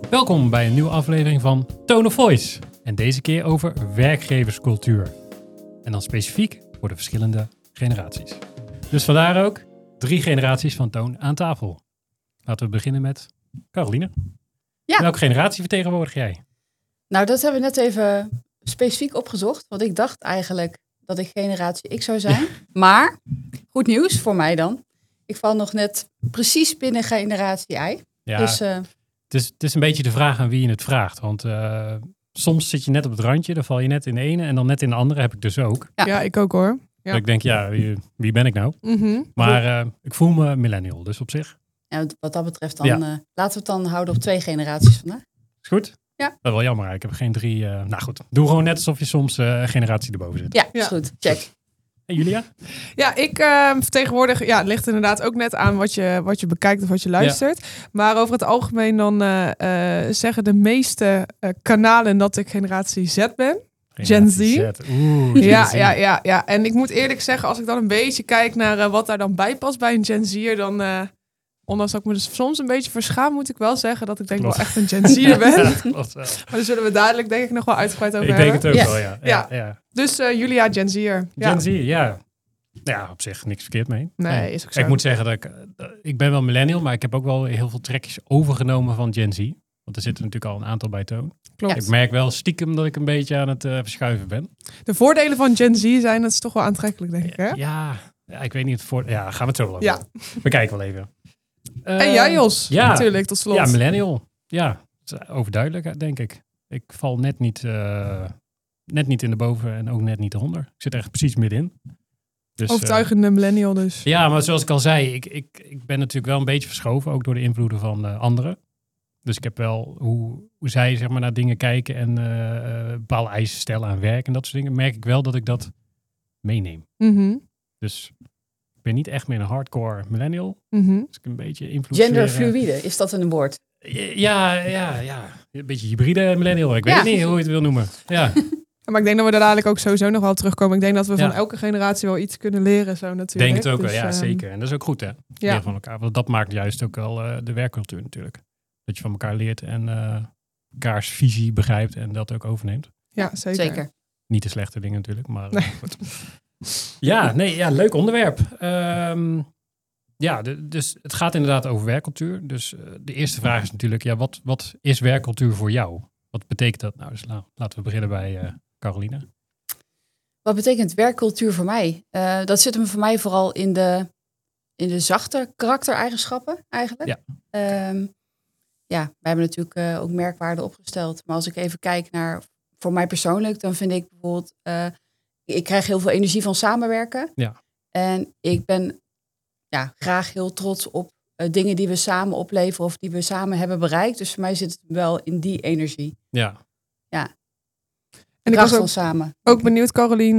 Welkom bij een nieuwe aflevering van Tone of Voice. En deze keer over werkgeverscultuur. En dan specifiek voor de verschillende generaties. Dus vandaar ook 3 generaties van Toon aan tafel. Laten we beginnen met Caroline. Ja. Welke generatie vertegenwoordig jij? Nou, dat hebben we net even specifiek opgezocht. Want ik dacht eigenlijk dat ik generatie X zou zijn. Maar, goed nieuws voor mij dan. Ik val nog net precies binnen generatie Y. Ja, Dus het is een beetje de vraag aan wie je het vraagt. Want soms zit je net op het randje, dan val je net in de ene en dan net in de andere heb ik dus ook. Ja, ik ook hoor. Ja. Dat ik denk, wie ben ik nou? Mm-hmm. Maar ik voel me millennial, dus op zich. ja, wat dat betreft dan, Ja. laten we het dan houden op 2 generaties vandaag. Is goed? Ja. Dat is wel jammer. Ik heb geen 3. Nou goed, doe gewoon net alsof je soms een generatie erboven zit. Ja, is Ja. goed. Check. En Julia? Ja, ik vertegenwoordig, het ligt inderdaad ook net aan wat je bekijkt of wat je luistert. Maar over het algemeen dan zeggen de meeste kanalen dat ik generatie Z ben. Gen Z. Oeh, Gen Z. Ja. En ik moet eerlijk zeggen, als ik dan een beetje kijk naar wat daar dan bij past bij een Gen Z'er, dan, ondanks dat ik me dus soms een beetje verschaam, moet ik wel zeggen dat ik denk Klopt. wel echt een Gen Z'er ben. Ja, klopt wel. Maar daar zullen we dadelijk denk ik nog wel uitgebreid over Ik hebben. denk het ook Ja. wel, ja. Ja. Ja. Dus Julia, Gen Z'er. Ja. Gen Z, ja. Ja, op zich niks verkeerd mee. Nee, is ook zo. Ik moet zeggen dat ik ben wel millennial, maar ik heb ook wel heel veel trekjes overgenomen van Gen Z. Want er zitten natuurlijk al een aantal bij Toon. Klopt. Ik merk wel stiekem dat ik een beetje aan het verschuiven ben. De voordelen van Gen Z zijn, dat is toch wel aantrekkelijk, denk ik, hè? Ja, ik weet niet. Ja, gaan we het zo wel over. Ja. We kijken wel even. En jij, Jos, ja. natuurlijk, tot slot. Ja, millennial. Ja, het is overduidelijk, denk ik. Ik val net niet in de boven en ook net niet eronder. Ik zit echt precies middenin. Dus, Overtuigende millennial dus. ja, maar zoals ik al zei, ik ben natuurlijk wel een beetje verschoven, ook door de invloeden van anderen. Dus ik heb wel hoe zij zeg maar, naar dingen kijken en bepaalde eisen stellen aan werk en dat soort dingen, merk ik wel dat ik dat meeneem. Mhm, Dus ik ben niet echt meer een hardcore millennial. mhm. Dus ik een beetje invloed. Genderfluïde, is dat een woord? Ja. Een beetje hybride millennial. Ik weet Ja. niet hoe je het wil noemen. Ja. Maar ik denk dat we daar dadelijk ook sowieso nog wel terugkomen. Ik denk dat we van Ja. elke generatie wel iets kunnen leren, zo natuurlijk. Denk het ook wel, Dus, ja, zeker. En dat is ook goed, hè? Leren van elkaar. Want dat maakt juist ook wel de werkcultuur natuurlijk. Dat je van elkaar leert en elkaars visie begrijpt en dat ook overneemt. Ja, zeker. Zeker. Niet de slechte dingen natuurlijk, maar Nee. goed. Ja, leuk onderwerp. Dus het gaat inderdaad over werkcultuur. Dus de eerste vraag is natuurlijk, wat is werkcultuur voor jou? Wat betekent dat? Nou, dus laten we beginnen bij Caroline. Wat betekent werkcultuur voor mij? Dat zit hem voor mij vooral in de zachte karaktereigenschappen eigenlijk. Ja. Wij hebben natuurlijk ook merkwaarden opgesteld. Maar als ik even kijk naar, voor mij persoonlijk, dan vind ik bijvoorbeeld, ik krijg heel veel energie van samenwerken. Ja. En ik ben graag heel trots op dingen die we samen opleveren of die we samen hebben bereikt. Dus voor mij zit het wel in die energie. Ja. En ik Kracht was van samen. ook benieuwd, Carolien,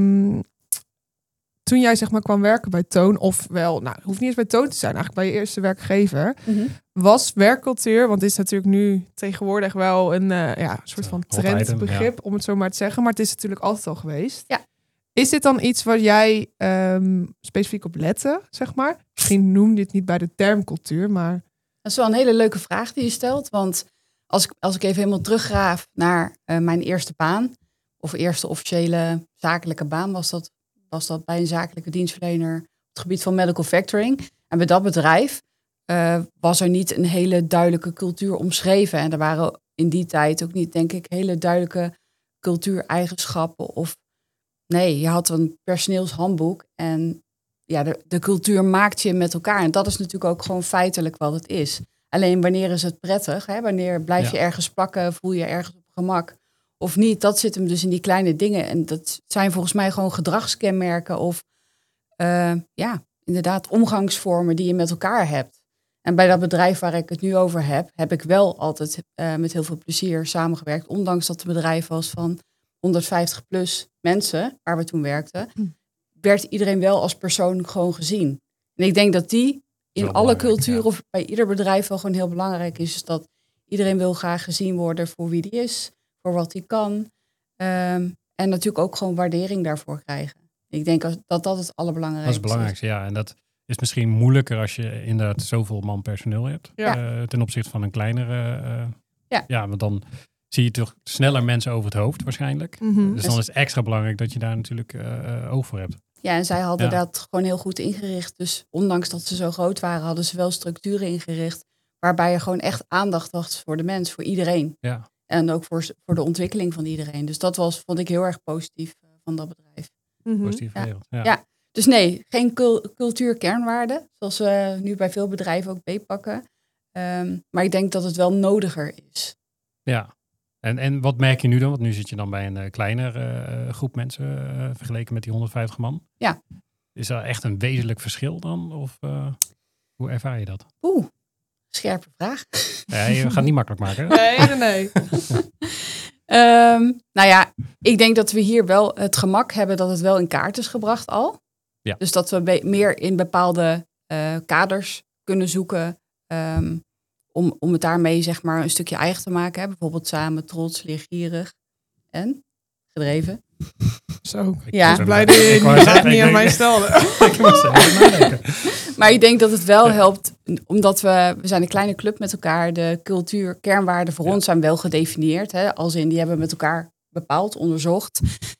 toen jij zeg maar kwam werken bij Toon, of wel, nou, het hoeft niet eens bij Toon te zijn, eigenlijk bij je eerste werkgever, was werkcultuur, want het is natuurlijk nu tegenwoordig wel een soort van Hot item, trendbegrip, om het zo maar te zeggen, maar het is natuurlijk altijd al geweest. Ja. Is dit dan iets waar jij specifiek op lette, zeg maar? Misschien noem je het niet bij de term cultuur, maar... Dat is wel een hele leuke vraag die je stelt. Want als ik even helemaal teruggraaf naar mijn eerste baan, of eerste officiële zakelijke baan, was dat bij een zakelijke dienstverlener op het gebied van medical factoring. En bij dat bedrijf was er niet een hele duidelijke cultuur omschreven. En er waren in die tijd ook niet, denk ik, hele duidelijke cultuureigenschappen. Nee, je had een personeelshandboek en de cultuur maakt je met elkaar. En dat is natuurlijk ook gewoon feitelijk wat het is. Alleen wanneer is het prettig? Hè? Wanneer blijf je ergens plakken? Voel je ergens op gemak? Of niet? Dat zit hem dus in die kleine dingen. En dat zijn volgens mij gewoon gedragskenmerken of inderdaad omgangsvormen die je met elkaar hebt. En bij dat bedrijf waar ik het nu over heb ik wel altijd met heel veel plezier samengewerkt. Ondanks dat het een bedrijf was van 150 plus mensen, waar we toen werkten, werd iedereen wel als persoon gewoon gezien. En ik denk dat die in alle culturen of bij ieder bedrijf wel gewoon heel belangrijk is. Dus dat iedereen wil graag gezien worden voor wie die is, voor wat hij kan. En natuurlijk ook gewoon waardering daarvoor krijgen. Ik denk dat het allerbelangrijkste is. Dat is het belangrijkste, ja. En dat is misschien moeilijker als je inderdaad zoveel man personeel hebt. Ja. Ten opzichte van een kleinere Ja. Want dan zie je toch sneller mensen over het hoofd waarschijnlijk. Mhm. Dus dan is het extra belangrijk dat je daar natuurlijk oog voor hebt. Ja, en zij hadden dat gewoon heel goed ingericht. Dus ondanks dat ze zo groot waren, hadden ze wel structuren ingericht. Waarbij er gewoon echt aandacht was voor de mens, voor iedereen. Ja. En ook voor de ontwikkeling van iedereen. Dus dat vond ik heel erg positief van dat bedrijf. Positief geregeld. Ja. Dus nee, geen cultuurkernwaarden. Zoals we nu bij veel bedrijven ook beetpakken. Maar ik denk dat het wel nodiger is. Ja. En wat merk je nu dan? Want nu zit je dan bij een kleinere groep mensen vergeleken met die 150 man. Ja. Is er echt een wezenlijk verschil dan? Of hoe ervaar je dat? Scherpe vraag. Ja, we gaan het niet makkelijk maken. Nee. Nou ja, ik denk dat we hier wel het gemak hebben dat het wel in kaart is gebracht al. Ja. Dus dat we meer in bepaalde kaders kunnen zoeken. Om het daarmee zeg maar een stukje eigen te maken. Hè? Bijvoorbeeld samen, trots, leergierig en gedreven. Zo, Ja. ik ben blij dat je die vraag niet aan mij stelde. Ik moest even nadenken. Maar ik denk dat het wel helpt, omdat we zijn een kleine club met elkaar. De cultuur, kernwaarden voor ons zijn wel gedefinieerd. Hè? Als in, die hebben we met elkaar bepaald, onderzocht.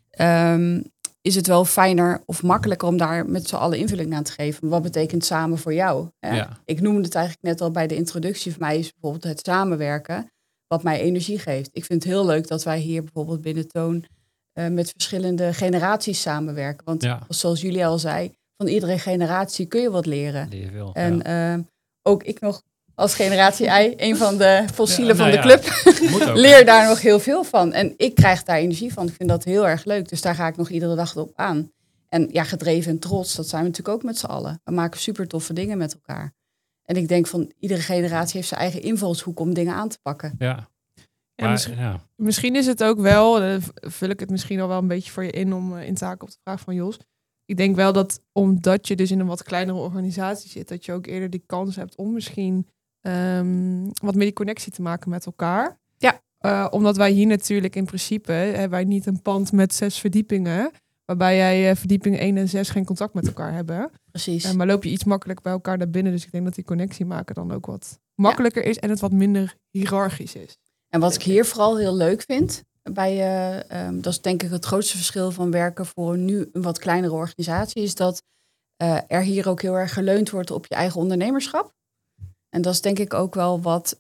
Is het wel fijner of makkelijker om daar met z'n allen invulling aan te geven. Wat betekent samen voor jou? Hè? Ja. Ik noemde het eigenlijk net al bij de introductie. Voor mij is bijvoorbeeld het samenwerken wat mij energie geeft. Ik vind het heel leuk dat wij hier bijvoorbeeld binnen Toon met verschillende generaties samenwerken. Want zoals jullie al zei, van iedere generatie kun je wat leren. Leer je veel, en ook ik nog als generatie I, een van de fossielen van de ook, club, leer daar nog heel veel van. En ik krijg daar energie van. Ik vind dat heel erg leuk. Dus daar ga ik nog iedere dag op aan. En ja, gedreven en trots, dat zijn we natuurlijk ook met z'n allen. We maken super toffe dingen met elkaar. En ik denk van iedere generatie heeft zijn eigen invalshoek om dingen aan te pakken. Ja. Misschien is het ook wel, vul ik het misschien al wel een beetje voor je in om in te haken op de vraag van Jos. Ik denk wel dat omdat je dus in een wat kleinere organisatie zit, dat je ook eerder die kans hebt om misschien wat meer die connectie te maken met elkaar. Ja. Omdat wij hier natuurlijk in principe, hebben wij niet een pand met 6 verdiepingen, waarbij jij verdieping 1 en 6 geen contact met elkaar hebben. Precies. Maar loop je iets makkelijk bij elkaar naar binnen. Dus ik denk dat die connectie maken dan ook wat makkelijker is en het wat minder hiërarchisch is. En wat ik hier vooral heel leuk vind, dat is denk ik het grootste verschil van werken voor nu een wat kleinere organisatie, is dat er hier ook heel erg geleund wordt op je eigen ondernemerschap. En dat is denk ik ook wel wat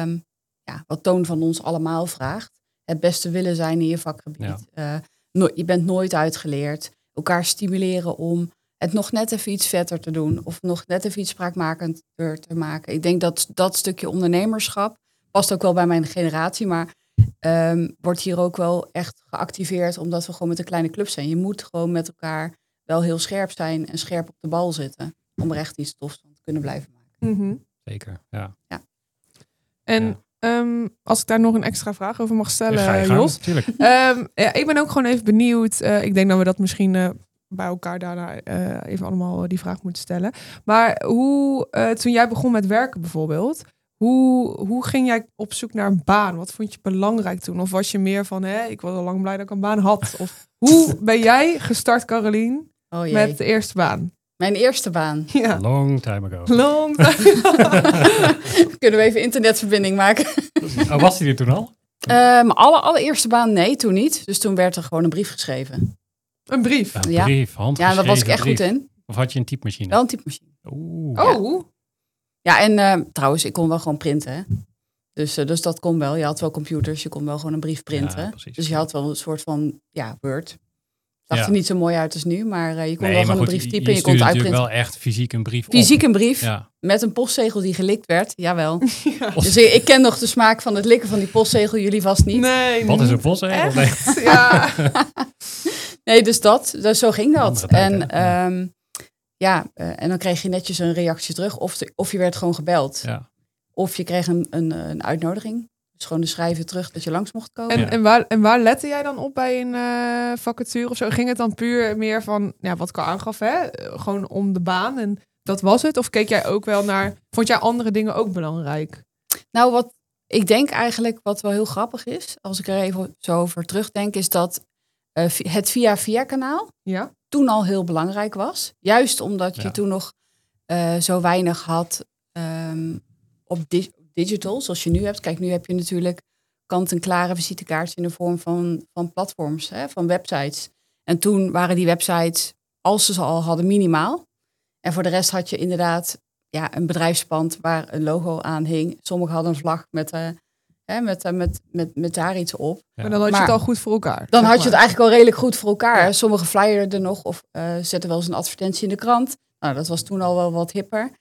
Toon van ons allemaal vraagt. Het beste willen zijn in je vakgebied. Ja. Je bent nooit uitgeleerd. Elkaar stimuleren om het nog net even iets vetter te doen. Of nog net even iets spraakmakender te maken. Ik denk dat dat stukje ondernemerschap past ook wel bij mijn generatie. Maar wordt hier ook wel echt geactiveerd. Omdat we gewoon met een kleine club zijn. Je moet gewoon met elkaar wel heel scherp zijn. En scherp op de bal zitten. Om er echt iets tofs van te kunnen blijven maken. Mm-hmm. Zeker, ja. En als ik daar nog een extra vraag over mag stellen, Jos. Ik ben ook gewoon even benieuwd. Ik denk dat we dat misschien bij elkaar daarna even allemaal die vraag moeten stellen. Maar toen jij begon met werken bijvoorbeeld, hoe ging jij op zoek naar een baan? Wat vond je belangrijk toen? Of was je meer van, ik was al lang blij dat ik een baan had? Of hoe ben jij gestart, Carolien, met de eerste baan? Mijn eerste baan? Ja. Long time ago. Long time. Kunnen we even internetverbinding maken? Was die er toen al? Mijn allereerste baan? Nee, toen niet. Dus toen werd er gewoon een brief geschreven. Een brief? Een brief, handgeschreven. Ja, daar was ik echt goed in. Of had je een typemachine? Wel een typemachine. Oh. Ja, en trouwens, ik kon wel gewoon printen. Hè? Dus dat kon wel. Je had wel computers, je kon wel gewoon een brief printen. Ja, dus je had wel een soort van, Word. Zag er niet zo mooi uit als nu, maar je kon wel gewoon een brief typen en je kon het uitprinten. Wel echt fysiek een brief Fysiek een brief, met een postzegel die gelikt werd, jawel. Ja. Dus ik ken nog de smaak van het likken van die postzegel, jullie vast niet. Nee, wat is een postzegel? Nee. Ja. Nee, dus zo ging dat. En en dan kreeg je netjes een reactie terug. Of je werd gewoon gebeld. Ja. Of je kreeg een uitnodiging. Dus gewoon de schrijven terug dat je langs mocht komen. En waar lette jij dan op bij een vacature of zo? Ging het dan puur meer van, wat ik al aangaf, gewoon om de baan en dat was het? Of keek jij ook wel naar, vond jij andere dingen ook belangrijk? Nou, wat ik denk eigenlijk wat wel heel grappig is, als ik er even zo over terugdenk, is dat het via kanaal toen al heel belangrijk was. Juist omdat je toen nog zo weinig had op digital, zoals je nu hebt. Kijk, nu heb je natuurlijk kant-en-klare visitekaartjes in de vorm van platforms, hè, van websites. En toen waren die websites, als ze al hadden, minimaal. En voor de rest had je inderdaad een bedrijfspand waar een logo aan hing. Sommigen hadden een vlag met daar iets op. Ja. Maar dan had je het al goed voor elkaar. Dan zeg had je het maar. eigenlijk al redelijk goed voor elkaar. Ja. Sommigen flyerden er nog of zetten wel eens een advertentie in de krant. Nou, dat was toen al wel wat hipper.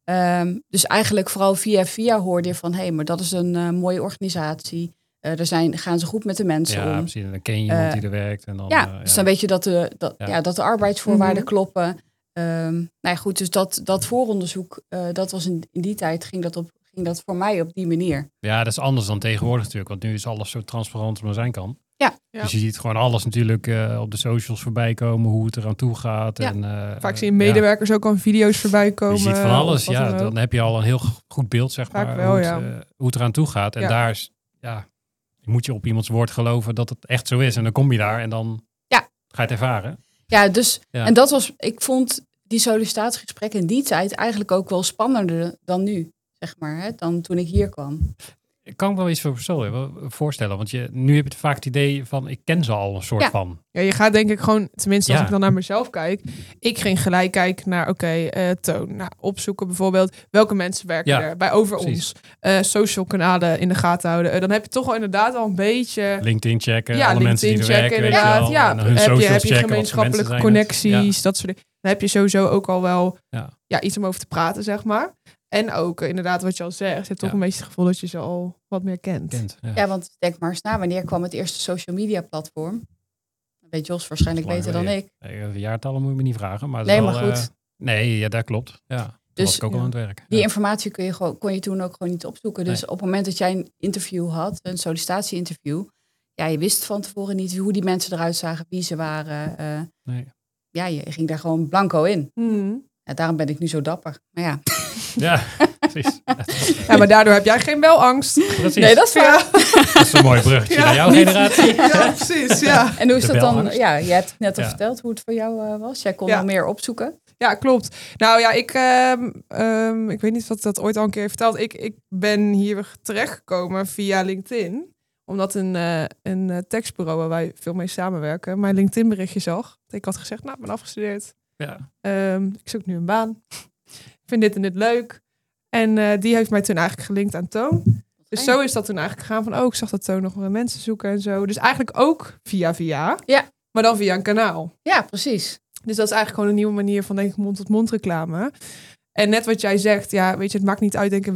Dus eigenlijk vooral via hoorde je van... maar dat is een mooie organisatie. Gaan ze goed met de mensen Ja, om. precies. En dan ken je iemand die er werkt. En dan, Dus dan weet je dat de arbeidsvoorwaarden kloppen. Goed, dus dat vooronderzoek, dat was in die tijd, ging dat voor mij op die manier. Ja, dat is anders dan tegenwoordig natuurlijk. Want nu is alles zo transparant als maar zijn kan. Ja. Dus je ziet gewoon alles natuurlijk op de socials voorbij komen. Hoe het eraan toe gaat. Ja. En, Vaak zie je medewerkers ook al video's voorbij komen. Je ziet van alles. of wat Ja, dan heb je al een heel goed beeld, zeg Vaak maar. wel, hoe het eraan toe gaat. En Ja. daar is, moet je op iemands woord geloven dat het echt zo is. En dan kom je daar en dan ga je het ervaren. Ja, dus, Ja. en ik vond die sollicitatiegesprekken in die tijd eigenlijk ook wel spannender dan nu, zeg maar, hè, dan toen ik hier kwam. Ik kan me wel iets voorstellen. Want nu heb je vaak het idee van, ik ken ze al een soort van. Ja, je gaat denk ik gewoon, tenminste als Ja. ik dan naar mezelf kijk. Ik ging gelijk kijken naar, Toon. Nou, opzoeken bijvoorbeeld, welke mensen werken er bij over precies. ons. Social kanalen in de gaten houden. Dan heb je toch al inderdaad al een beetje... LinkedIn checken, Ja, alle mensen die er LinkedIn werken. checken weet je inderdaad. wel. Ja, En dan hun heb socials je checken, wat voor gemeenschappelijke mensen zijn het. connecties, dat soort dingen. Dan heb je sowieso ook al wel Ja. iets om over te praten, zeg maar. En ook inderdaad wat je al zegt. Je hebt toch een beetje het gevoel dat je ze al wat meer kent. Ja, want denk maar eens na, wanneer kwam het eerste social media platform? Dat weet Jos waarschijnlijk beter dan ik. Nee, jaartallen moet je me niet vragen. Maar Nee, wel, maar goed. Dat klopt. Ja, toen Dus, was ik ook al aan het werk. Die Ja. informatie kon je toen ook gewoon niet opzoeken. Dus op het moment dat jij een interview had, een sollicitatie-interview, je wist van tevoren niet hoe die mensen eruit zagen, wie ze waren. Nee. Ja, je ging daar gewoon blanco in. Hmm. Ja, daarom ben ik nu zo dapper. Maar ja. Ja, precies. Ja, maar daardoor heb jij geen belangst. Precies. Nee, dat is waar. Dat is een mooi bruggetje naar jouw generatie. Ja, precies. Ja. En hoe is De dat dan? belangst. Ja, je hebt het net al Ja. verteld hoe het voor jou was. Jij kon Ja. al meer opzoeken. Ja, klopt. Nou ja, ik weet niet of ik dat ooit al een keer heeft verteld. Ik ben hier terechtgekomen via LinkedIn. Omdat een tekstbureau waar wij veel mee samenwerken, mijn LinkedIn berichtje zag. Ik had gezegd, ik ben afgestudeerd. Ja. Ik zoek nu een baan. Ik vind dit en dit leuk. En die heeft mij toen eigenlijk gelinkt aan Toon. Dus zo is dat toen eigenlijk gegaan van, ik zag dat Toon nog wel mensen zoeken en zo. Dus eigenlijk ook via. Ja. Maar dan via een kanaal. Ja, precies. Dus dat is eigenlijk gewoon een nieuwe manier van, denk ik, mond-tot-mond reclame. En net wat jij zegt, weet je, het maakt niet uit, denk ik,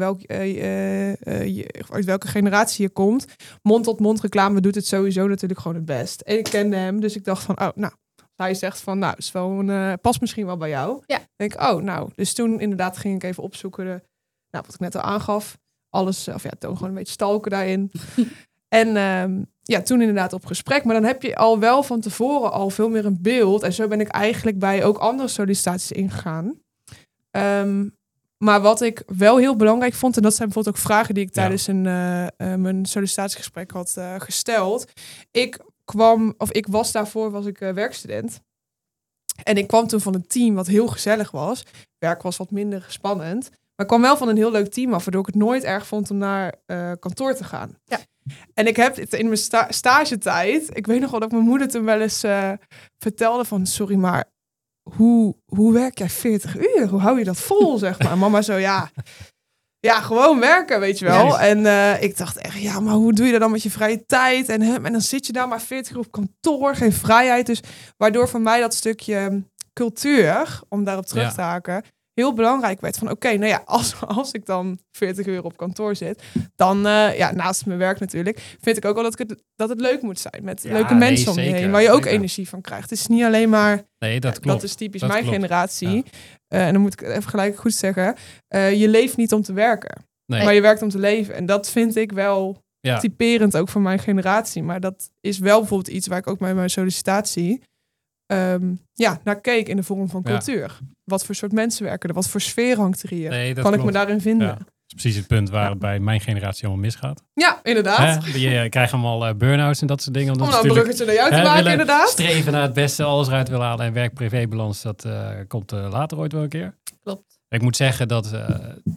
uit welke generatie je komt. Mond-tot-mond reclame doet het sowieso natuurlijk gewoon het best. En ik kende hem, dus ik dacht van, hij zegt van, is wel past misschien wel bij jou. Ja. Denk ik, dus toen inderdaad ging ik even opzoeken, wat ik net al aangaf. Alles, Toon gewoon een beetje stalken daarin. En toen inderdaad op gesprek. Maar dan heb je al wel van tevoren al veel meer een beeld. En zo ben ik eigenlijk bij ook andere sollicitaties ingegaan. Maar wat ik wel heel belangrijk vond, en dat zijn bijvoorbeeld ook vragen die ik tijdens mijn sollicitatiegesprek had gesteld. Ik was werkstudent. En ik kwam toen van een team wat heel gezellig was. Werk was wat minder spannend. Maar ik kwam wel van een heel leuk team af, waardoor ik het nooit erg vond om naar kantoor te gaan. Ja. En ik heb het in mijn stagetijd, ik weet nog wel dat mijn moeder toen wel eens vertelde van, sorry, maar hoe werk jij 40 uur? Hoe hou je dat vol, zeg maar? En mama zo, ja, gewoon werken, weet je wel. Yes. En ik dacht echt, maar hoe doe je dat dan met je vrije tijd? En dan zit je daar maar 40 uur op kantoor, geen vrijheid. Dus waardoor voor mij dat stukje cultuur, om daarop terug te haken, heel belangrijk werd van, als ik dan 40 uur op kantoor zit, dan, naast mijn werk natuurlijk, vind ik ook wel dat het leuk moet zijn. Met leuke mensen om je heen, waar je ook energie van krijgt. Het is niet alleen maar, Nee, dat klopt. dat is typisch Dat mijn klopt. generatie. Ja. En dan moet ik het even gelijk goed zeggen. Je leeft niet om te werken, Nee. maar je werkt om te leven. En dat vind ik wel typerend ook voor mijn generatie. Maar dat is wel bijvoorbeeld iets waar ik ook bij mijn sollicitatie naar keek in de vorm van cultuur. Wat voor soort mensen werken er? Wat voor sfeer hangt er hier? Nee, dat kan klopt. ik me daarin vinden? Ja. Dat is precies het punt waar het bij mijn generatie allemaal misgaat. Ja, inderdaad. Je krijgt allemaal burn-outs en dat soort dingen. Om dan een bruggetje naar jou te maken, inderdaad. Streven naar het beste, alles eruit willen halen. En werk-privébalans, dat komt later ooit wel een keer. Klopt. Ik moet zeggen dat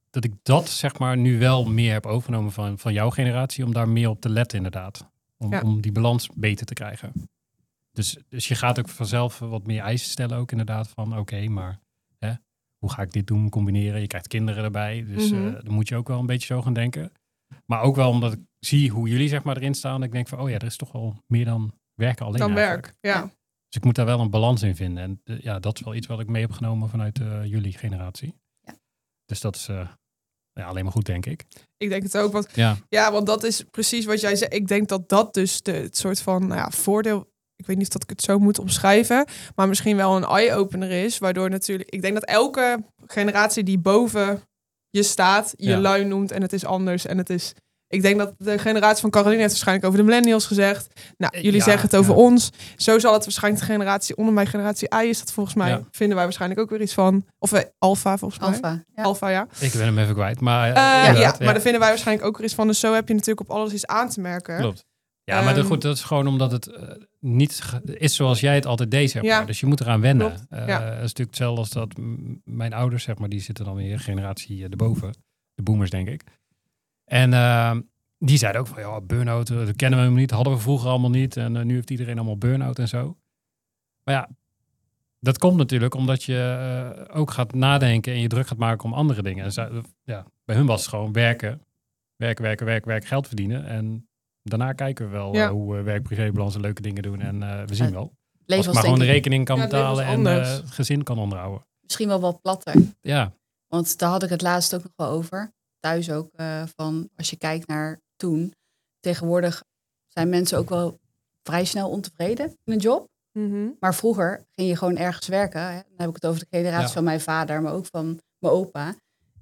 dat ik dat zeg maar nu wel meer heb overgenomen van jouw generatie, om daar meer op te letten inderdaad. Om die balans beter te krijgen. Dus je gaat ook vanzelf wat meer eisen stellen ook inderdaad van oké, maar hoe ga ik dit doen, combineren? Je krijgt kinderen erbij, dus dan moet je ook wel een beetje zo gaan denken. Maar ook wel omdat ik zie hoe jullie zeg maar erin staan. Ik denk van, er is toch wel meer dan werken alleen dan eigenlijk. werk, ja. Dus ik moet daar wel een balans in vinden. En dat is wel iets wat ik mee heb genomen vanuit jullie generatie. Ja. Dus dat is alleen maar goed, denk ik. Ik denk het ook. Want dat is precies wat jij zei. Ik denk dat dus het soort van voordeel... Ik weet niet of dat ik het zo moet omschrijven. Maar misschien wel een eye-opener is. Waardoor natuurlijk... Ik denk dat elke generatie die boven je staat... je lui noemt en het is anders. En het is... Ik denk dat de generatie van Caroline heeft waarschijnlijk over de millennials gezegd. Nou, jullie zeggen het over ons. Zo zal het waarschijnlijk de generatie onder mijn generatie I is dat volgens mij. Ja. Vinden wij waarschijnlijk ook weer iets van. Of Alpha volgens mij. Alpha, ja. Ik ben hem even kwijt. Maar, maar daar vinden wij waarschijnlijk ook weer iets van. Dus zo heb je natuurlijk op alles iets aan te merken. Klopt. Ja, maar goed, dat is gewoon omdat het niet is zoals jij het altijd deed, zeg maar. Ja. Dus je moet eraan wennen. Dat is natuurlijk hetzelfde als dat mijn ouders, zeg maar, die zitten dan weer generatie erboven. De boomers, denk ik. En die zeiden ook van, burn-out, dat kennen we helemaal niet. Hadden we vroeger allemaal niet. En nu heeft iedereen allemaal burn-out en zo. Maar ja, dat komt natuurlijk omdat je ook gaat nadenken en je druk gaat maken om andere dingen. En bij hun was het gewoon werken, geld verdienen. En daarna kijken we wel hoe we werk-privébalans en leuke dingen doen. En we zien wel. Als ik maar gewoon de rekening kan betalen en het gezin kan onderhouden. Misschien wel wat platter. Ja. Want daar had ik het laatst ook nog wel over. Thuis ook van als je kijkt naar toen. Tegenwoordig zijn mensen ook wel vrij snel ontevreden in een job. Mm-hmm. Maar vroeger ging je gewoon ergens werken. Hè? Dan heb ik het over de generatie van mijn vader, maar ook van mijn opa.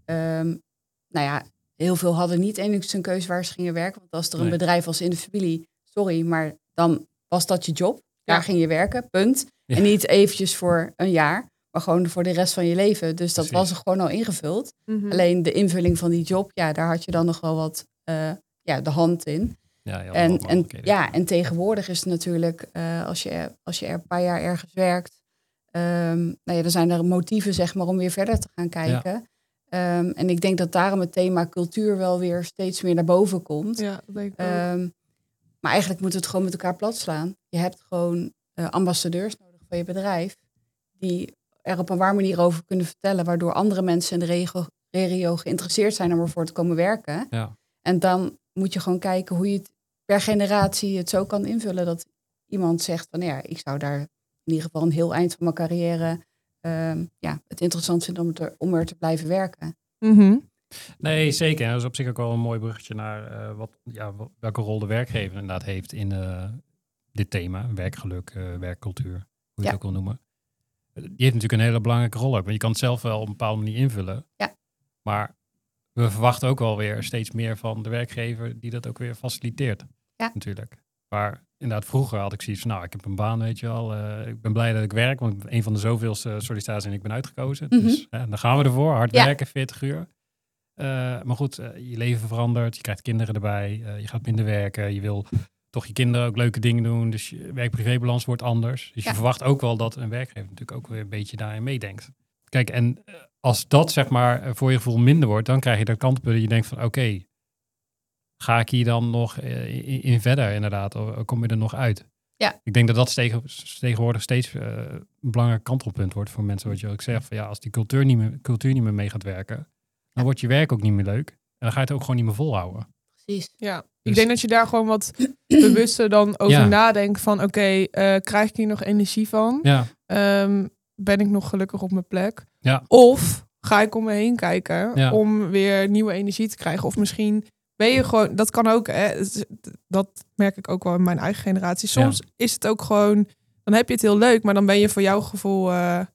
Heel veel hadden niet enigszins een keuze waar ze gingen werken. Want als er een bedrijf was in de familie, sorry, maar dan was dat je job. Daar ging je werken, punt. Ja. En niet eventjes voor een jaar. Maar gewoon voor de rest van je leven. Dus dat was er gewoon al ingevuld. Mm-hmm. Alleen de invulling van die job, daar had je dan nog wel wat de hand in. En tegenwoordig is het natuurlijk, als je er een paar jaar ergens werkt, dan zijn er motieven zeg maar om weer verder te gaan kijken. Ja. En ik denk dat daarom het thema cultuur wel weer steeds meer naar boven komt. Ja, dat denk ik ook. Maar eigenlijk moeten we het gewoon met elkaar platslaan. Je hebt gewoon ambassadeurs nodig van je bedrijf die er op een warme manier over kunnen vertellen, waardoor andere mensen in de regio geïnteresseerd zijn om ervoor te komen werken. Ja. En dan moet je gewoon kijken hoe je het per generatie het zo kan invullen dat iemand zegt van ik zou daar in ieder geval een heel eind van mijn carrière het interessant vinden om er te blijven werken. Mm-hmm. Nee, zeker. En dat is op zich ook wel een mooi bruggetje naar welke rol de werkgever inderdaad heeft in dit thema. Werkgeluk, werkcultuur, hoe je het ook wil noemen. Die heeft natuurlijk een hele belangrijke rol ook. Want je kan het zelf wel op een bepaalde manier invullen. Ja. Maar we verwachten ook wel weer steeds meer van de werkgever die dat ook weer faciliteert. Ja. Natuurlijk. Maar inderdaad, vroeger had ik zoiets van, ik heb een baan, weet je wel. Ik ben blij dat ik werk, want een van de zoveelste sollicitaties en ik ben uitgekozen. Mm-hmm. Dus dan gaan we ervoor. Hard werken, 40 uur. Maar goed, je leven verandert. Je krijgt kinderen erbij. Je gaat minder werken. Je wil toch je kinderen ook leuke dingen doen. Dus je werk-privébalans wordt anders. Dus je verwacht ook wel dat een werkgever natuurlijk ook weer een beetje daarin meedenkt. Kijk, en als dat zeg maar voor je gevoel minder wordt, dan krijg je dat kantelpunt dat je denkt van oké, ga ik hier dan nog in verder inderdaad? Of kom je er nog uit? Ja. Ik denk dat dat tegenwoordig steeds een belangrijk kantelpunt wordt voor mensen. Wat je ook zegt, van als die cultuur niet meer mee gaat werken, dan wordt je werk ook niet meer leuk. En dan ga je het ook gewoon niet meer volhouden. Precies. Ja. Dus ik denk dat je daar gewoon wat bewuster dan over nadenkt van oké, krijg ik hier nog energie van? Ja. Ben ik nog gelukkig op mijn plek? Ja. Of ga ik om me heen kijken om weer nieuwe energie te krijgen? Of misschien ben je gewoon, dat kan ook, dat merk ik ook wel in mijn eigen generatie. Soms is het ook gewoon, dan heb je het heel leuk, maar dan ben je voor jouw gevoel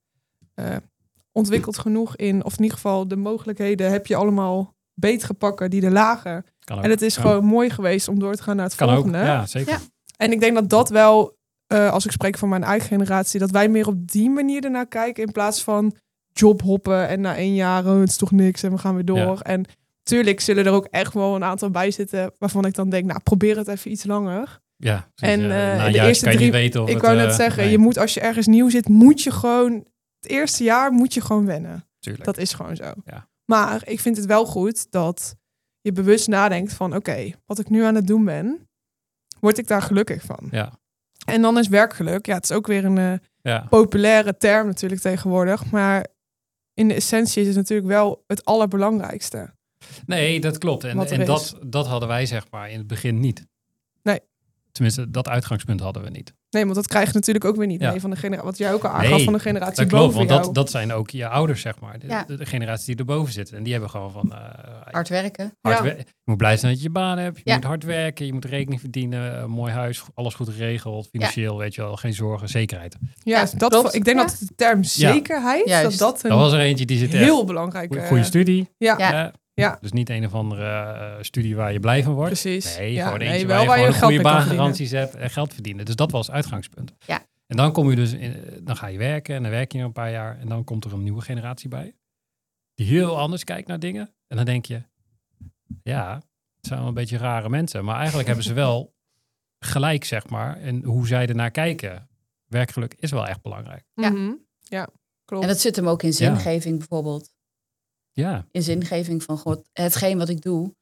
ontwikkeld genoeg in, of in ieder geval de mogelijkheden heb je allemaal beetgepakken die er lagen. En het is gewoon mooi geweest om door te gaan naar het volgende. Ook. Ja, zeker. Ja. En ik denk dat dat wel, als ik spreek van mijn eigen generatie, dat wij meer op die manier ernaar kijken in plaats van jobhoppen en na 1 jaar, het is toch niks en we gaan weer door. Ja. En natuurlijk zullen er ook echt wel een aantal bij zitten waarvan ik dan denk, probeer het even iets langer. Ja, precies, en de eerste 3, weten of ik wou net zeggen, je moet als je ergens nieuw zit, moet je gewoon, het eerste jaar moet je gewoon wennen. Tuurlijk. Dat is gewoon zo. Ja. Maar ik vind het wel goed dat je bewust nadenkt van... oké, wat ik nu aan het doen ben, word ik daar gelukkig van? Ja. En dan is werkgeluk, het is ook weer een populaire term natuurlijk tegenwoordig. Maar in de essentie is het natuurlijk wel het allerbelangrijkste. Nee, dat klopt. En dat hadden wij zeg maar in het begin niet. Nee. Tenminste, dat uitgangspunt hadden we niet. Nee, want dat krijg je natuurlijk ook weer niet mee van de generatie. Wat jij ook al aangaf van de generatie dat klopt, boven want jou. dat zijn ook je ouders, zeg maar. De generatie die erboven zitten. En die hebben gewoon van... hard werken. Je moet blij zijn dat je je baan hebt. Je moet hard werken. Je moet rekening verdienen. Een mooi huis. Alles goed geregeld. Financieel, weet je wel. Geen zorgen. Zekerheid. Ja, ik denk dat de term zekerheid... Dat was er eentje die zit heel belangrijk. Goede studie. Ja. Dus niet een of andere studie waar je blij van wordt. Precies. Nee, gewoon eentje waar je een goede baangaranties hebt en geld verdienen. Dus dat was het uitgangspunt. Ja. En dan kom je dus dan ga je werken en dan werk je een paar jaar. En dan komt er een nieuwe generatie bij. Die heel anders kijkt naar dingen. En dan denk je, ja, het zijn wel een beetje rare mensen. Maar eigenlijk hebben ze wel gelijk, zeg maar. En hoe zij ernaar kijken. Werkgeluk is wel echt belangrijk. Ja, ja, klopt. En dat zit hem ook in zingeving bijvoorbeeld. Ja. In zingeving van God, hetgeen wat ik doe,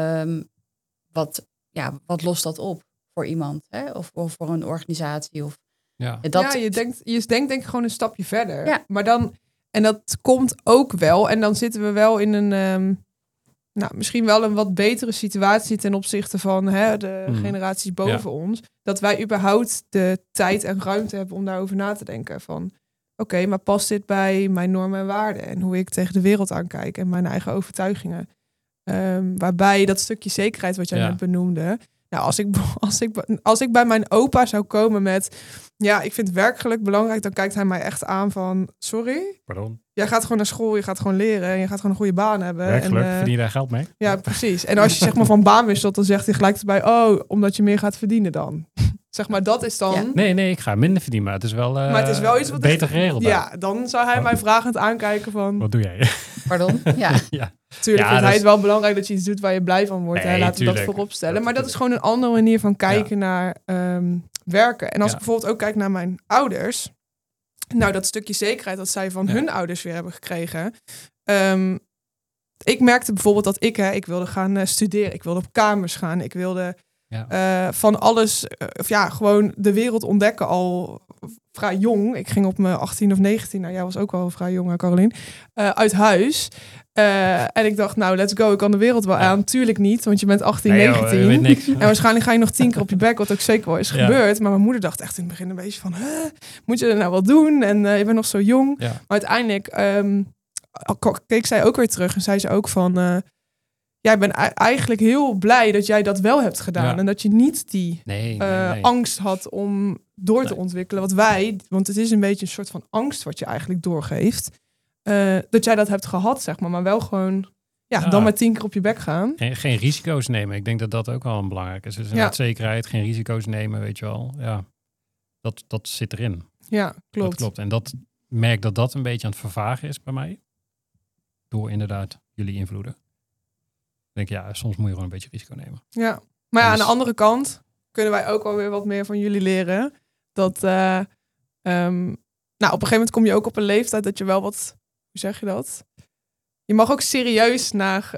wat lost dat op voor iemand? Hè? Of voor een organisatie? Of, je denkt denk ik gewoon een stapje verder. Ja. Maar dan, en dat komt ook wel, en dan zitten we wel in een, misschien wel een wat betere situatie ten opzichte van de generaties boven ons. Dat wij überhaupt de tijd en ruimte hebben om daarover na te denken van... Oké, maar past dit bij mijn normen en waarden en hoe ik tegen de wereld aankijk en mijn eigen overtuigingen? Waarbij dat stukje zekerheid wat jij net benoemde. Nou, als ik bij mijn opa zou komen met... Ja, ik vind werkgeluk belangrijk, dan kijkt hij mij echt aan van... Sorry? Pardon? Jij gaat gewoon naar school, je gaat gewoon leren en je gaat gewoon een goede baan hebben. Werkgeluk, verdien je daar geld mee? Ja, precies. En als je zeg maar van baan wisselt, dan zegt hij gelijk erbij... Oh, omdat je meer gaat verdienen dan. Zeg maar, dat is dan... Ja. Nee, ik ga minder verdienen, maar het is wel, maar het is wel iets wat beter geregeld. Ja, dan zou hij mij vragend aankijken van... Wat doe jij? Pardon? Ja. Tuurlijk vindt hij het wel belangrijk dat je iets doet waar je blij van wordt. Laten we dat voorop stellen. Maar dat is gewoon een andere manier van kijken naar werken. En als ik bijvoorbeeld ook kijk naar mijn ouders... Nou, dat stukje zekerheid dat zij van hun ouders weer hebben gekregen... ik merkte bijvoorbeeld dat ik wilde gaan studeren. Ik wilde op kamers gaan. Ik wilde... van alles, gewoon de wereld ontdekken al vrij jong. Ik ging op mijn 18 of 19, nou jij was ook wel vrij jong, Carolien, uit huis. En ik dacht, nou, let's go, ik kan de wereld wel aan. Tuurlijk niet, want je bent 18, 19. Je weet niks. En waarschijnlijk ga je nog 10 keer op je bek, wat ook zeker wel is gebeurd. Maar mijn moeder dacht echt in het begin een beetje van, moet je er nou wel doen? En je bent nog zo jong. Ja. Maar uiteindelijk keek zij ook weer terug en zei ze ook van... jij bent eigenlijk heel blij dat jij dat wel hebt gedaan. Ja. En dat je niet die angst had om door te ontwikkelen. Want het is een beetje een soort van angst wat je eigenlijk doorgeeft. Dat jij dat hebt gehad, zeg maar. Maar wel gewoon, dan maar 10 keer op je bek gaan. Geen risico's nemen. Ik denk dat dat ook wel een belangrijk is. Dus inderdaad zekerheid, geen risico's nemen, weet je wel. Ja, dat zit erin. Ja, klopt. Dat klopt. En dat merk dat een beetje aan het vervagen is bij mij. Door inderdaad jullie invloeden. Ik denk, soms moet je gewoon een beetje risico nemen. Ja, maar aan de andere kant kunnen wij ook wel weer wat meer van jullie leren. Dat, op een gegeven moment kom je ook op een leeftijd dat je wel wat, hoe zeg je dat? Je mag ook serieus naar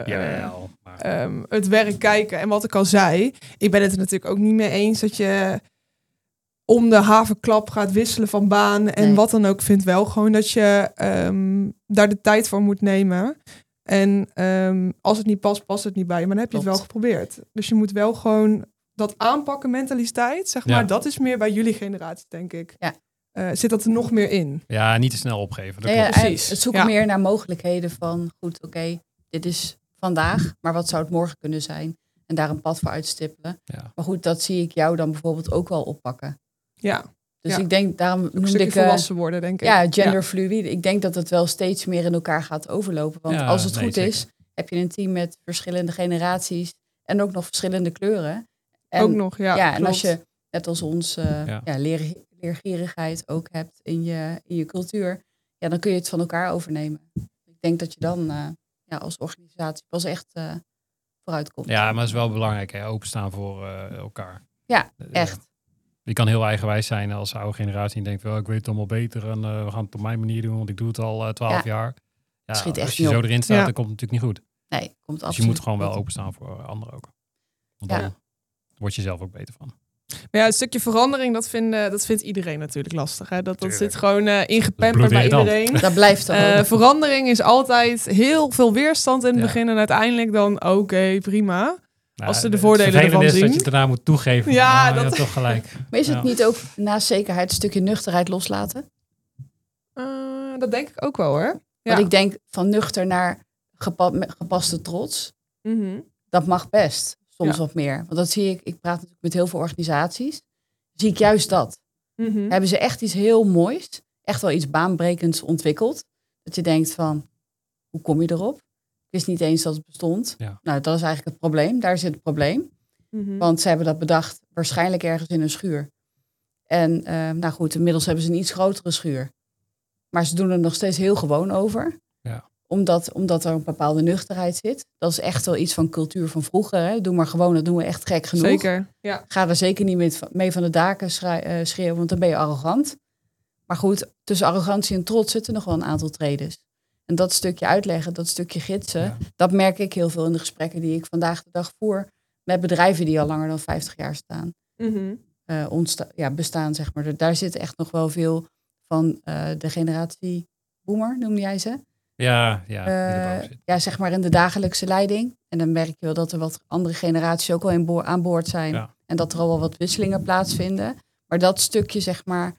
het werk kijken. En wat ik al zei, ik ben het er natuurlijk ook niet mee eens dat je om de havenklap gaat wisselen van baan en wat dan ook. Vind wel gewoon dat je daar de tijd voor moet nemen. En als het niet past, past het niet bij je. Maar dan heb je het wel geprobeerd. Dus je moet wel gewoon dat aanpakken mentaliteit, zeg maar. Dat is meer bij jullie generatie, denk ik. Ja. Zit dat er nog meer in? Ja, niet te snel opgeven. Precies. Het zoeken meer naar mogelijkheden van... Goed, oké, dit is vandaag. Maar wat zou het morgen kunnen zijn? En daar een pad voor uitstippelen. Ja. Maar goed, dat zie ik jou dan bijvoorbeeld ook wel oppakken. Ja. Dus ik denk, daarom noemde ik... volwassen worden, denk ik. Ja, genderfluïde. Ik denk dat het wel steeds meer in elkaar gaat overlopen. Want als het goed is, heb je een team met verschillende generaties... en ook nog verschillende kleuren. En, ook nog, en als je, net als ons, leergierigheid ook hebt in je cultuur... dan kun je het van elkaar overnemen. Ik denk dat je dan als organisatie pas echt vooruit komt. Ja, maar het is wel belangrijk, openstaan voor elkaar. Ja, echt. Je kan heel eigenwijs zijn als oude generatie en denkt, wel, ik weet het allemaal beter en we gaan het op mijn manier doen, want ik doe het al 12 jaar. Schiet echt als je niet zo op. erin staat, Ja. dan komt het natuurlijk niet goed. Nee, komt Dus absoluut je moet gewoon wel niet. openstaan voor anderen ook. Want Ja. dan word je zelf ook beter van. Maar ja, een stukje verandering, dat vindt iedereen natuurlijk lastig. Hè? Dat Tuurlijk. zit gewoon ingepemperd bloed in bij je tand. iedereen. Dat blijft er ook. Verandering is altijd heel veel weerstand in het Ja. begin. En uiteindelijk dan, oké, prima. Nou, Als ze de het voordelen vervelende ervan is dat zien. je het daarna moet toegeven. Ja, Ja, dat- toch gelijk. Maar is het Ja. niet ook naast zekerheid een stukje nuchterheid loslaten? Dat denk ik ook wel hoor. Ja. Want ik denk van nuchter naar gepaste trots. Mhm. Dat mag best. Soms Ja. wat meer. Want dat zie ik. Ik praat natuurlijk met heel veel organisaties. Zie ik juist dat. Mhm. Hebben ze echt iets heel moois. Echt wel iets baanbrekends ontwikkeld. Dat je denkt van, hoe kom je erop? Ik wist niet eens dat het bestond. Ja. Nou, dat is eigenlijk het probleem. Daar zit het probleem. Mhm. Want ze hebben dat bedacht waarschijnlijk ergens in een schuur. En nou goed, inmiddels hebben ze een iets grotere schuur. Maar ze doen er nog steeds heel gewoon over. Ja. Omdat er een bepaalde nuchterheid zit. Dat is echt wel iets van cultuur van vroeger. Hè? Doe maar gewoon, dat doen we echt gek genoeg. Zeker, ja. Ga er zeker niet mee van de daken schreeuwen, want dan ben je arrogant. Maar goed, tussen arrogantie en trots zitten nog wel een aantal tredes. En dat stukje uitleggen, dat stukje gidsen, Ja. dat merk ik heel veel in de gesprekken die ik vandaag de dag voer met bedrijven die al langer dan 50 jaar staan. Mhm. Bestaan, zeg maar. Daar zit echt nog wel veel van de generatie boomer, noemde jij ze. Ja, die erboven zit. Ja, zeg maar in de dagelijkse leiding. En dan merk je wel dat er wat andere generaties ook al aan boord zijn. Ja. En dat er al wel wat wisselingen plaatsvinden. Maar dat stukje, zeg maar,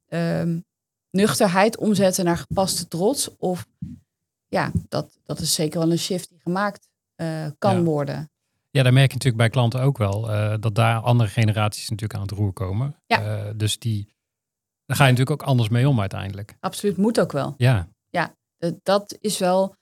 nuchterheid omzetten naar gepaste trots. Of ja, dat is zeker wel een shift die gemaakt kan Ja. worden. Ja, daar merk je natuurlijk bij klanten ook wel. Dat daar andere generaties natuurlijk aan het roer komen. Ja. Dus daar ga je natuurlijk ook anders mee om uiteindelijk. Absoluut, moet ook wel. Ja, Dat is wel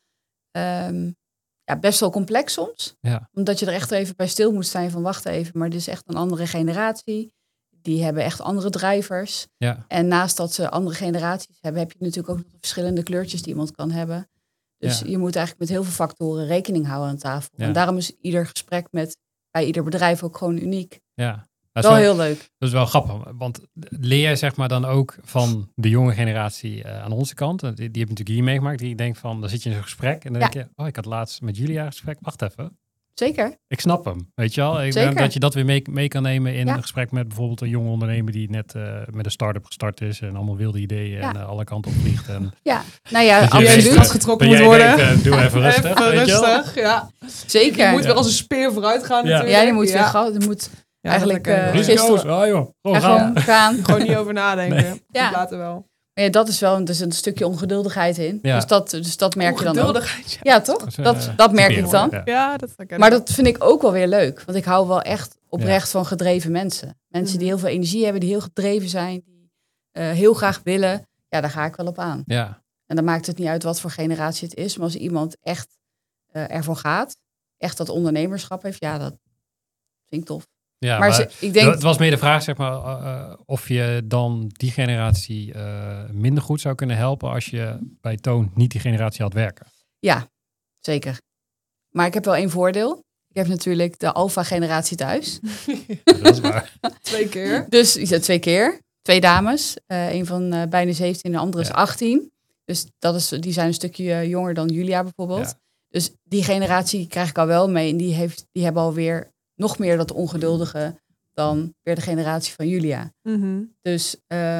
best wel complex soms. Ja. Omdat je er echt even bij stil moet staan van wacht even. Maar dit is echt een andere generatie. Die hebben echt andere drijvers. ja. En naast dat ze andere generaties hebben, heb je natuurlijk ook nog de verschillende kleurtjes die iemand kan hebben. Dus Ja. je moet eigenlijk met heel veel factoren rekening houden aan tafel. Ja. En daarom is ieder gesprek bij ieder bedrijf ook gewoon uniek. Ja. Dat Wel is heel leuk. dat is wel grappig, want leer je zeg maar dan ook van de jonge generatie aan onze kant. Die heb je natuurlijk hier meegemaakt. Die denkt van, dan zit je in zo'n gesprek en dan Ja. denk je, ik had laatst met Julia een gesprek. Wacht even, Zeker. ik snap hem, weet je wel. Zeker. Dat je dat weer mee kan nemen in Ja. een gesprek met bijvoorbeeld een jonge ondernemer die net met een start-up gestart is en allemaal wilde ideeën Ja. en alle kanten op vliegt. En Ja, nou ja, Dat je Die denkt, heeft absoluut. afgetrokken ben moet jij worden. denkt, doe even rustig, Even weet je wel. rustig, ja. Zeker. Je moet weer als een speer vooruit gaan Ja. natuurlijk. Ja, je moet weer gauw. Je moet Ja, eigenlijk, dat herken ik wel. Risico- Risico's, joh, gewoon er gaan. gewoon gaan. Gewoon niet over nadenken. Nee. Ja. Later wel. Maar ja, dat is wel er is een stukje ongeduldigheid in. Ja. Dus dat merk je dan ook. Ongeduldigheid, ja. Ja, toch? Dat merk ik dan. Ja. Ja, dat herken ik Maar wel. dat vind ik ook wel weer leuk. Want ik hou wel echt oprecht van gedreven mensen. Mensen Mhm. die heel veel energie hebben, die heel gedreven zijn. Die heel graag willen. Ja, daar ga ik wel op aan. Ja. En dan maakt het niet uit wat voor generatie het is. Maar als iemand echt ervoor gaat. Echt dat ondernemerschap heeft. Ja, dat vind ik tof. Ja, maar maar ik denk... het was meer de vraag, zeg maar, of je dan die generatie minder goed zou kunnen helpen als je bij Toon niet die generatie had werken. Ja, zeker. Maar ik heb wel één voordeel. Ik heb natuurlijk de alpha-generatie thuis. Dat is waar. 2 keer. Dus 2 keer. 2 dames. Een van bijna 17 en de andere is Ja. 18. Dus die zijn een stukje jonger dan Julia bijvoorbeeld. Ja. Dus die generatie krijg ik al wel mee. En die hebben alweer nog meer dat ongeduldige dan weer de generatie van Julia. Mhm. Dus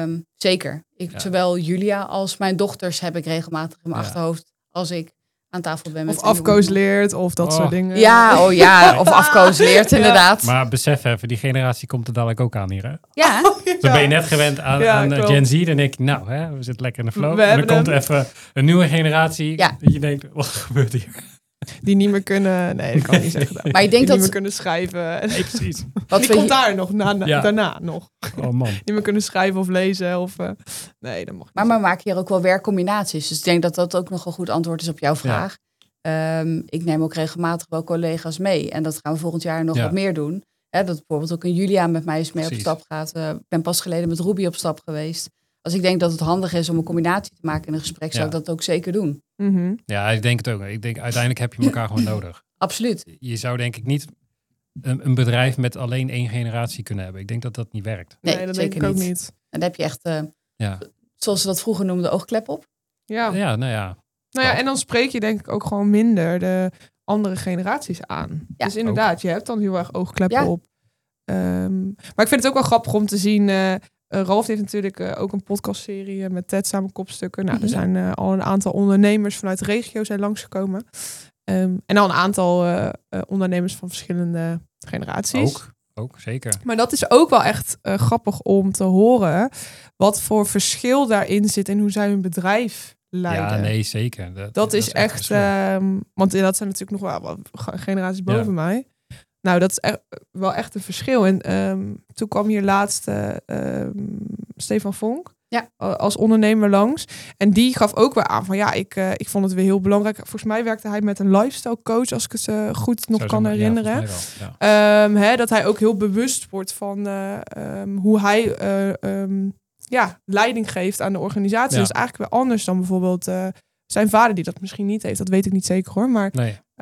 zeker. Ja. Zowel Julia als mijn dochters heb ik regelmatig in mijn Ja. achterhoofd als ik aan tafel ben met Of een jonge afkoos man. leert, of dat Oh. soort dingen. Ja, of afkoos leert inderdaad. Maar besef even, die generatie komt er dadelijk ook aan hier. Hè? Ja, Dan ben je net gewend aan, Ja, aan klopt. Gen Z. Dan denk je, nou, hè, we zitten lekker in de flow. We En dan hebben komt hem. even een nieuwe generatie. Ja. Dat je denkt, wat gebeurt hier? Die niet meer kunnen... Nee, dat kan ik niet zeggen. maar ik Die denk niet meer dat kunnen schrijven. Nee, precies. wat Die we komt hier- daar nog, Ja. daarna nog. Oh man. Niet meer kunnen schrijven of lezen. Of, nee, dat mag niet. Maar we maken hier ook wel werkcombinaties. Dus ik denk dat dat ook nog een goed antwoord is op jouw vraag. Ik neem ook regelmatig wel collega's mee. En dat gaan we volgend jaar nog Ja. wat meer doen. Hè, dat bijvoorbeeld ook een Julia met mij eens mee Precies. op stap gaat. Ik ben pas geleden met Ruby op stap geweest. Als ik denk dat het handig is om een combinatie te maken in een gesprek, zou Ja. ik dat ook zeker doen. Mhm. Ja, ik denk het ook. Ik denk uiteindelijk heb je elkaar gewoon nodig. Absoluut. Je zou denk ik niet een bedrijf met alleen 1 generatie kunnen hebben. Ik denk dat dat niet werkt. Nee, dat zeker denk ik ook niet. niet. En dan heb je echt, Ja, zoals ze dat vroeger noemden, oogklep op. Ja. ja nou ja. Nou ja, en dan spreek je denk ik ook gewoon minder de andere generaties aan. Ja, dus inderdaad, je hebt dan heel erg oogkleppen Ja. op. Maar ik vind het ook wel grappig om te zien. Ralf heeft natuurlijk ook een podcastserie met Ted samen kopstukken. Nou, er zijn al een aantal ondernemers vanuit de regio zijn langsgekomen. En al een aantal ondernemers van verschillende generaties. Ook, zeker. Maar dat is ook wel echt grappig om te horen wat voor verschil daarin zit en hoe zij hun bedrijf leiden. Ja, nee, zeker. Dat is echt, want dat zijn natuurlijk nog wel wat generaties boven mij. Nou, dat is wel echt een verschil. En toen kwam hier laatst Stefan Vonk als ondernemer langs. En die gaf ook weer aan van ik vond het weer heel belangrijk. Volgens mij werkte hij met een lifestyle coach, als ik het goed nog kan herinneren. Dat hij ook heel bewust wordt van hoe hij leiding geeft aan de organisatie. Ja. Dat is eigenlijk weer anders dan bijvoorbeeld zijn vader, die dat misschien niet heeft. Dat weet ik niet zeker hoor. Maar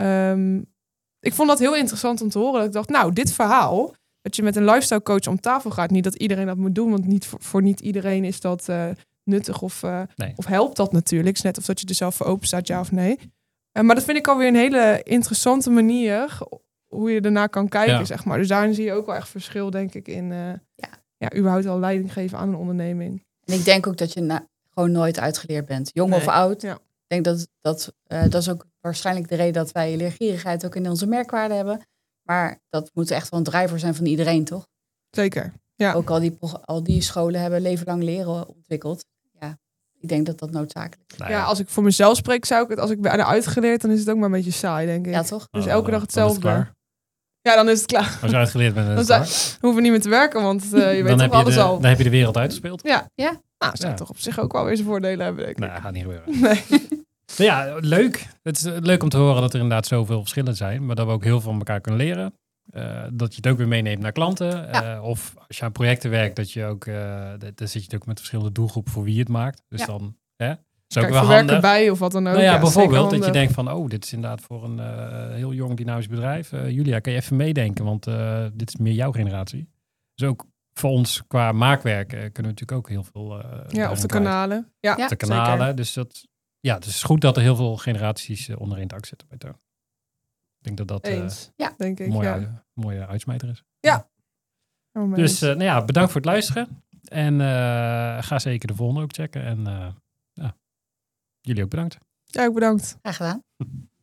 ik vond dat heel interessant om te horen. Dat ik dacht, nou, dit verhaal, dat je met een lifestyle coach om tafel gaat, niet dat iedereen dat moet doen, want niet voor niet iedereen is dat nuttig of helpt dat natuurlijk. Het is net of dat je er zelf voor open staat, ja of nee. Maar dat vind ik alweer een hele interessante manier hoe je ernaar kan kijken, zeg maar. Dus daarin zie je ook wel echt verschil, denk ik, in überhaupt al leiding geven aan een onderneming. En ik denk ook dat je gewoon nooit uitgeleerd bent. Jong of oud. Ja. Ik denk dat is ook waarschijnlijk de reden dat wij leergierigheid ook in onze merkwaarde hebben. Maar dat moet echt wel een driver zijn van iedereen, toch? Zeker, ja. Ook al die scholen hebben leven lang leren ontwikkeld. Ja, ik denk dat dat noodzakelijk is. Ja, als ik voor mezelf spreek, zou ik het, als ik ben uitgeleerd, dan is het ook maar een beetje saai, denk ik. Ja, toch? Dus elke dag hetzelfde. Ja, dan is het klaar. Als je uitgeleerd bent, dan is het klaar. Hoeven we niet meer te werken, want je weet toch alles al. Dan heb je de wereld uitgespeeld. Ja. Nou, zou toch op zich ook wel weer zijn voordelen hebben, denk ik. Nou, gaat niet gebeuren. Nee. Ja, leuk. Het is leuk om te horen dat er inderdaad zoveel verschillen zijn. Maar dat we ook heel veel van elkaar kunnen leren. Dat je het ook weer meeneemt naar klanten. Of als je aan projecten werkt, dat je ook... dan zit je natuurlijk met verschillende doelgroepen voor wie je het maakt. Dus dan... is ook wel handig. Erbij of wat dan ook. Nou ja, bijvoorbeeld dat je denkt van... dit is inderdaad voor een heel jong dynamisch bedrijf. Julia, kan je even meedenken? Want dit is meer jouw generatie. Dus ook voor ons qua maakwerk kunnen we natuurlijk ook heel veel... of de kanalen. Ja, de kanalen. Zeker. Dus dat... Ja, het is goed dat er heel veel generaties onder één dak zitten bij Toon. Ik denk dat denk ik, een mooie uitsmijter is. Ja. Dus bedankt voor het luisteren. En ga zeker de volgende ook checken. En jullie ook bedankt. Ja, ook bedankt. Graag gedaan.